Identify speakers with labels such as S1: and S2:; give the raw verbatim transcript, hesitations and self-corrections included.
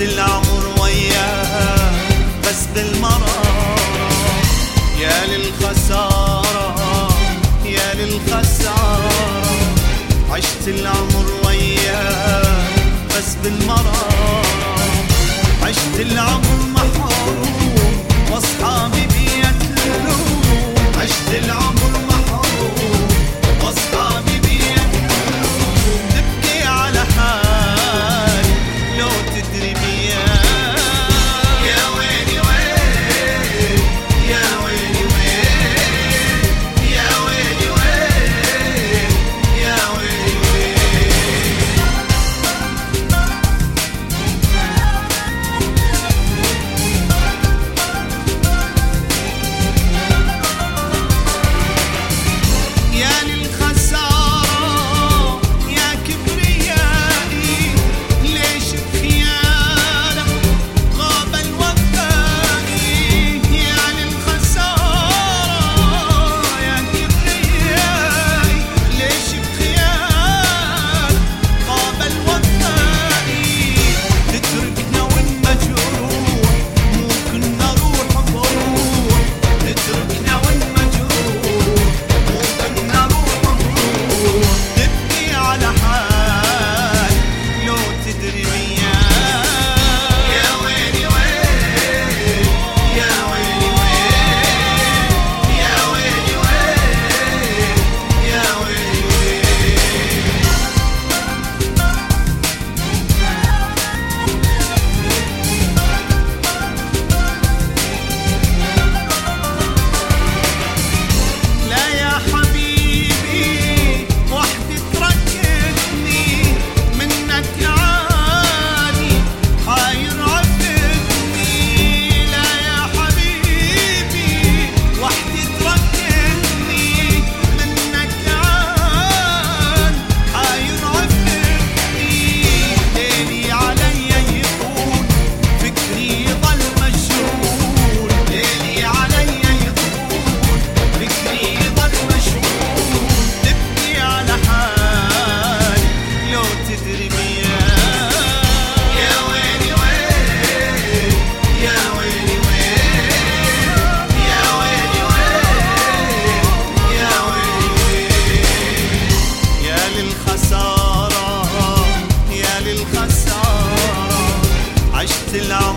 S1: العمر وياها بس بالمرارة. يا للخسارة يا للخسارة، عشت العمر وياها بس بالمرارة. عشت العمر محروم واصحابي بيتلوم، عشت العمر محروم واصحابي بيتلوم. تبكي على حالي لو تدري بيا، يا ويلي ويلي يا ويلي ويلي يا ويلي ويلي يا ويلي ويلي. يا للخسارة يا كبريائي، ليش بخيانة غاب الوفائي. يا للخسارة يا كبريائي، ليش بخيانة غاب الوفائي. تتركنا والمجروح مو كنا روح بروح، تتركنا والمجروح مو كنا روح بروح. تبكي على حال لو تدري بيا، يا ويلي ويلي يا ويلي ويلي يا ويلي ويلي يا ويلي ويلي. لا يا حبيبي وحدي تركتني، منك عادي حاير عفتني. لا يا حبيبي وحدي تركتني، منك عاد حاير عفتني. ليلي علي يطول فكري ضل مشغول، ليلي علي يطول فكري ضل مشغول. تبكي على حالي لو تدري بيا، يا ويلي ويلي يا ويلي ويلي يا ويلي ويلي يا ويلي ويلي. يا للخسارة يا للخسارة، عشت العمر